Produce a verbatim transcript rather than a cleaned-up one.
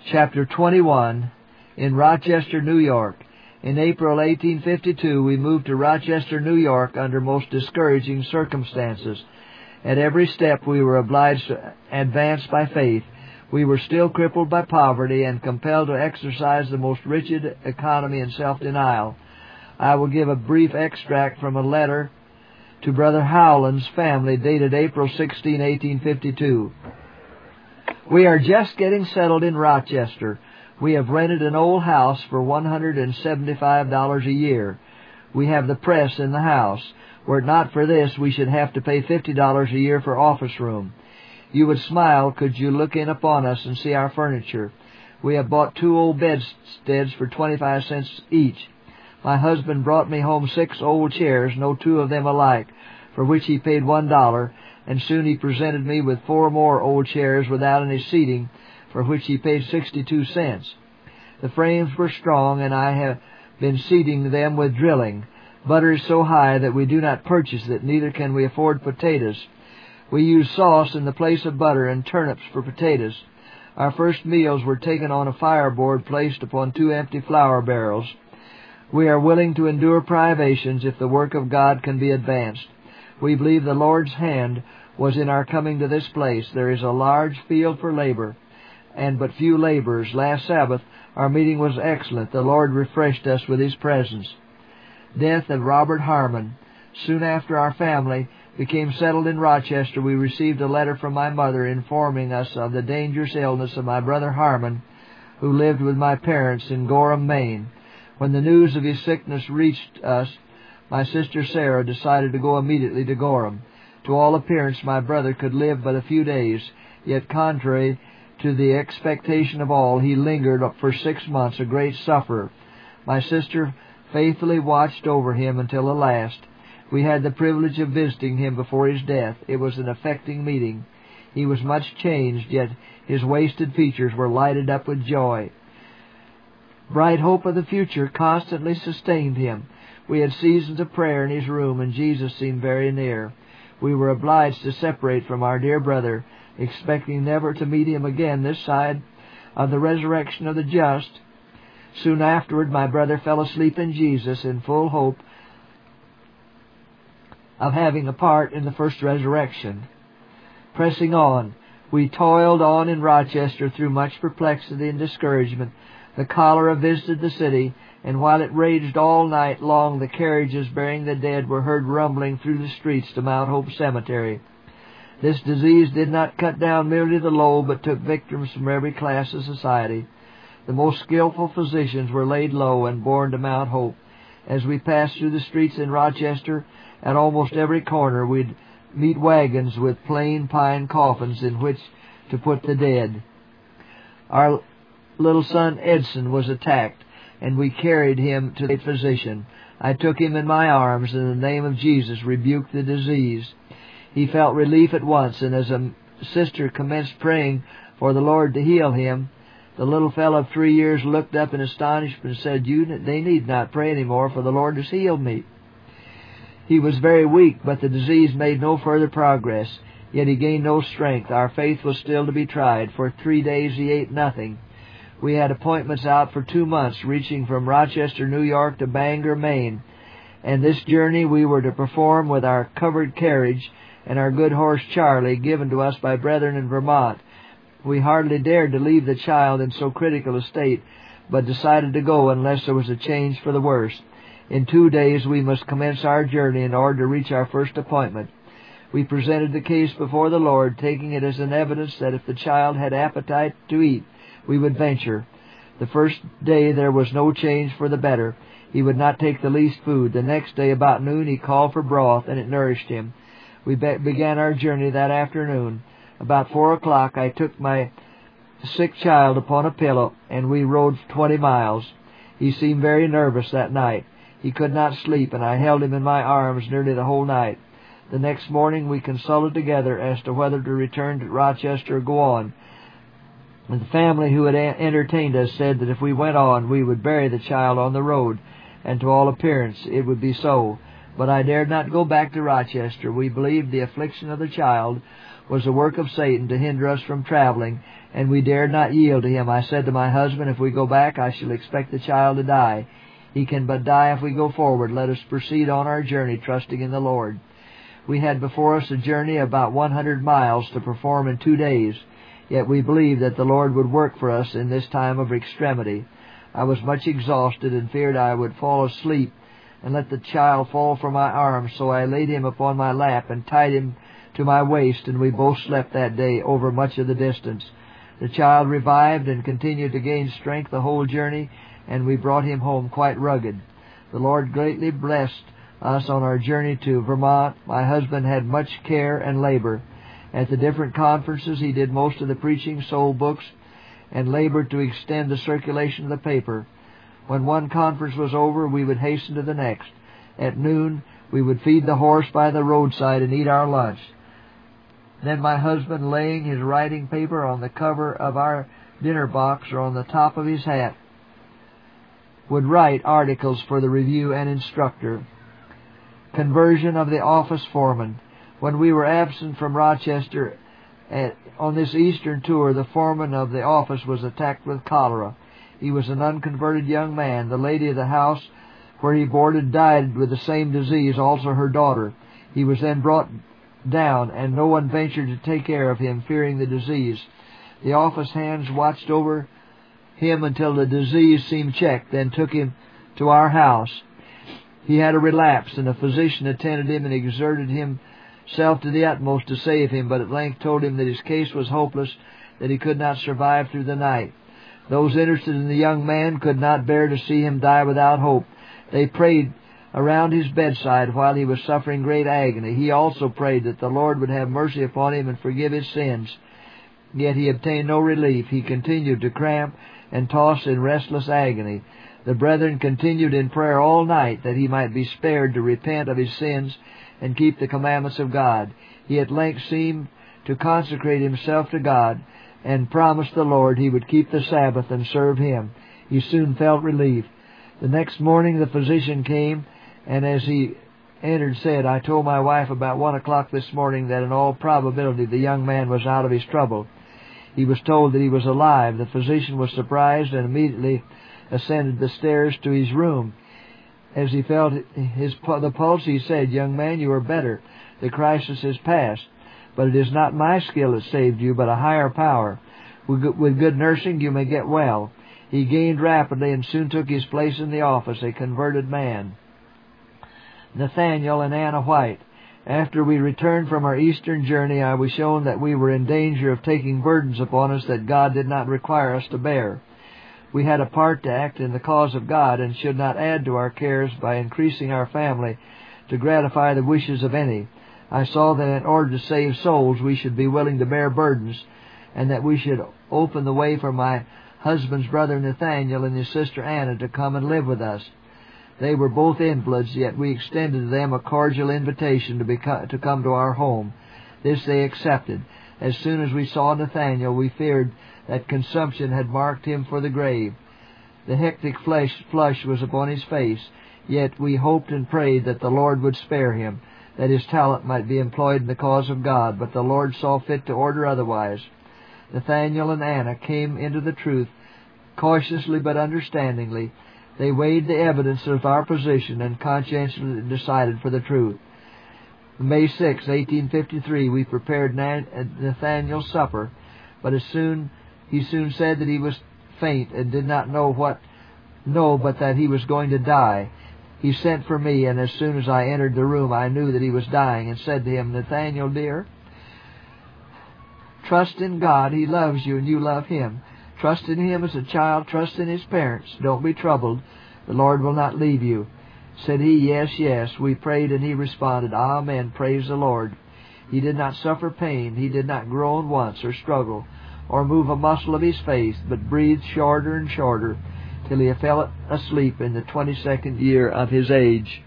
chapter twenty-one, in Rochester, New York. In April eighteen fifty-two, we moved to Rochester, New York under most discouraging circumstances. At every step we were obliged to advance by faith. We were still crippled by poverty and compelled to exercise the most rigid economy and self-denial. I will give a brief extract from a letter to Brother Howland's family dated April sixteenth, eighteen fifty-two. We are just getting settled in Rochester. We have rented an old house for one hundred seventy-five dollars a year. We have the press in the house. Were it not for this, we should have to pay fifty dollars a year for office room. You would smile could you look in upon us and see our furniture. We have bought two old bedsteads for twenty-five cents each. My husband brought me home six old chairs, no two of them alike, for which he paid one dollar, and soon he presented me with four more old chairs without any seating, for which he paid sixty-two cents. The frames were strong, and I have been seating them with drilling. Butter is so high that we do not purchase it, neither can we afford potatoes. We use sauce in the place of butter and turnips for potatoes. Our first meals were taken on a fireboard placed upon two empty flour barrels. We are willing to endure privations if the work of God can be advanced. We believe the Lord's hand was in our coming to this place. There is a large field for labor, and but few laborers. Last Sabbath our meeting was excellent. The Lord refreshed us with His presence. Death of Robert Harmon. Soon after our family became settled in Rochester, we received a letter from my mother informing us of the dangerous illness of my brother Harmon, who lived with my parents in Gorham, Maine. When the news of his sickness reached us, my sister Sarah decided to go immediately to Gorham. To all appearance, my brother could live but a few days, yet contrary to the expectation of all, he lingered for six months, a great sufferer. My sister faithfully watched over him until the last. We had the privilege of visiting him before his death. It was an affecting meeting. He was much changed, yet his wasted features were lighted up with joy. Bright hope of the future constantly sustained him. We had seasons of prayer in his room, and Jesus seemed very near. We were obliged to separate from our dear brother, expecting never to meet him again this side of the resurrection of the just. Soon afterward, my brother fell asleep in Jesus in full hope of having a part in the first resurrection. Pressing on, we toiled on in Rochester through much perplexity and discouragement. The cholera visited the city, and while it raged all night long, the carriages bearing the dead were heard rumbling through the streets to Mount Hope Cemetery. This disease did not cut down merely the low, but took victims from every class of society. The most skillful physicians were laid low and borne to Mount Hope. As we passed through the streets in Rochester, at almost every corner we'd meet wagons with plain pine coffins in which to put the dead. Our little son Edson was attacked, and we carried him to the physician. I took him in my arms, and in the name of Jesus rebuked the disease. He felt relief at once, and as a sister commenced praying for the Lord to heal him, the little fellow of three years looked up in astonishment and said, "You, they need not pray any more, for the Lord has healed me." He was very weak, but the disease made no further progress. Yet he gained no strength. Our faith was still to be tried. For three days he ate nothing. We had appointments out for two months, reaching from Rochester, New York to Bangor, Maine. And this journey we were to perform with our covered carriage and our good horse Charlie, given to us by brethren in Vermont. We hardly dared to leave the child in so critical a state, but decided to go unless there was a change for the worse. In two days we must commence our journey in order to reach our first appointment. We presented the case before the Lord, taking it as an evidence that if the child had appetite to eat, we would venture. The first day there was no change for the better. He would not take the least food. The next day about noon he called for broth, and it nourished him. We be- began our journey that afternoon. About four o'clock I took my sick child upon a pillow, and we rode twenty miles. He seemed very nervous that night. He could not sleep, and I held him in my arms nearly the whole night. The next morning we consulted together as to whether to return to Rochester or go on. And the family who had a- entertained us said that if we went on, we would bury the child on the road, and to all appearance it would be so. But I dared not go back to Rochester. We believed the affliction of the child was the work of Satan to hinder us from traveling, and we dared not yield to him. I said to my husband, if we go back, I shall expect the child to die. He can but die if we go forward. Let us proceed on our journey, trusting in the Lord. We had before us a journey about one hundred miles to perform in two days, yet we believed that the Lord would work for us in this time of extremity. I was much exhausted and feared I would fall asleep and let the child fall from my arms, so I laid him upon my lap and tied him to my waist, and we both slept that day over much of the distance. The child revived and continued to gain strength the whole journey, and we brought him home quite rugged. The Lord greatly blessed us on our journey to Vermont. My husband had much care and labor. At the different conferences, he did most of the preaching, sold books, and labored to extend the circulation of the paper. When one conference was over, we would hasten to the next. At noon, we would feed the horse by the roadside and eat our lunch. Then my husband, laying his writing paper on the cover of our dinner box or on the top of his hat, would write articles for the Review and Instructor. Conversion of the office foreman. When we were absent from Rochester at, on this eastern tour, the foreman of the office was attacked with cholera. He was an unconverted young man. The lady of the house where he boarded died with the same disease, also her daughter. He was then brought down, and no one ventured to take care of him, fearing the disease. The office hands watched over him until the disease seemed checked, then took him to our house. He had a relapse, and a physician attended him and exerted himself to the utmost to save him, but at length told him that his case was hopeless, that he could not survive through the night. Those interested in the young man could not bear to see him die without hope. They prayed around his bedside while he was suffering great agony. He also prayed that the Lord would have mercy upon him and forgive his sins. Yet he obtained no relief. He continued to cramp and toss in restless agony. The brethren continued in prayer all night that he might be spared to repent of his sins and keep the commandments of God. He at length seemed to consecrate himself to God and promised the Lord he would keep the Sabbath and serve him. He soon felt relief. The next morning the physician came, and as he entered said, I told my wife about one o'clock this morning that in all probability the young man was out of his trouble. He was told that he was alive. The physician was surprised and immediately ascended the stairs to his room. As he felt his the pulse, he said, Young man, you are better. The crisis is past. But it is not my skill that saved you, but a higher power. With good nursing, you may get well. He gained rapidly and soon took his place in the office, a converted man. Nathaniel and Anna White. After we returned from our eastern journey, I was shown that we were in danger of taking burdens upon us that God did not require us to bear. We had a part to act in the cause of God and should not add to our cares by increasing our family to gratify the wishes of any. I saw that in order to save souls, we should be willing to bear burdens, and that we should open the way for my husband's brother Nathaniel and his sister Anna to come and live with us. They were both invalids, yet we extended to them a cordial invitation to, beco- to come to our home. This they accepted. As soon as we saw Nathaniel, we feared that consumption had marked him for the grave. The hectic flesh, flush was upon his face, yet we hoped and prayed that the Lord would spare him, that his talent might be employed in the cause of God, but the Lord saw fit to order otherwise. Nathaniel and Anna came into the truth cautiously but understandingly. They weighed the evidence of our position and conscientiously decided for the truth. May sixth, eighteen fifty-three, we prepared Nathaniel's supper, but as soon he soon said that he was faint and did not know what, know but that he was going to die. He sent for me, and as soon as I entered the room, I knew that he was dying, and said to him, Nathaniel, dear, trust in God. He loves you, and you love Him. Trust in Him as a child. Trust in His parents. Don't be troubled. The Lord will not leave you. Said he, yes, yes. We prayed, and he responded, Amen. Praise the Lord. He did not suffer pain. He did not groan once or struggle or move a muscle of his face, but breathed shorter and shorter till he fell asleep in the twenty-second year of his age.